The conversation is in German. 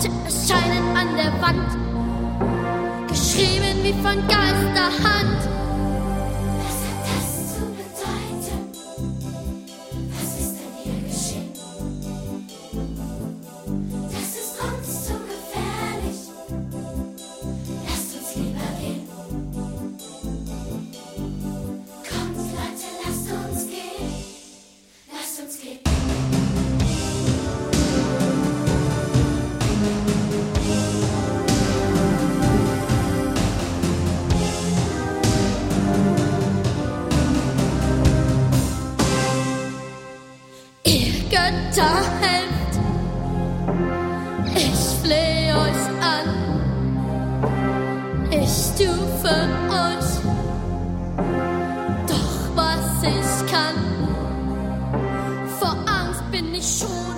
Worte erscheinen an der Wand, geschrieben wie von Geisterhand. Was hat das zu bedeuten? Was ist denn hier geschehen? Das ist uns zu gefährlich. Lasst uns lieber gehen. Kommt, Leute, lasst uns gehen. Lasst uns gehen. Götter, helft, ich flehe euch an, ich stufe euch, doch was ich kann, vor Angst bin ich schon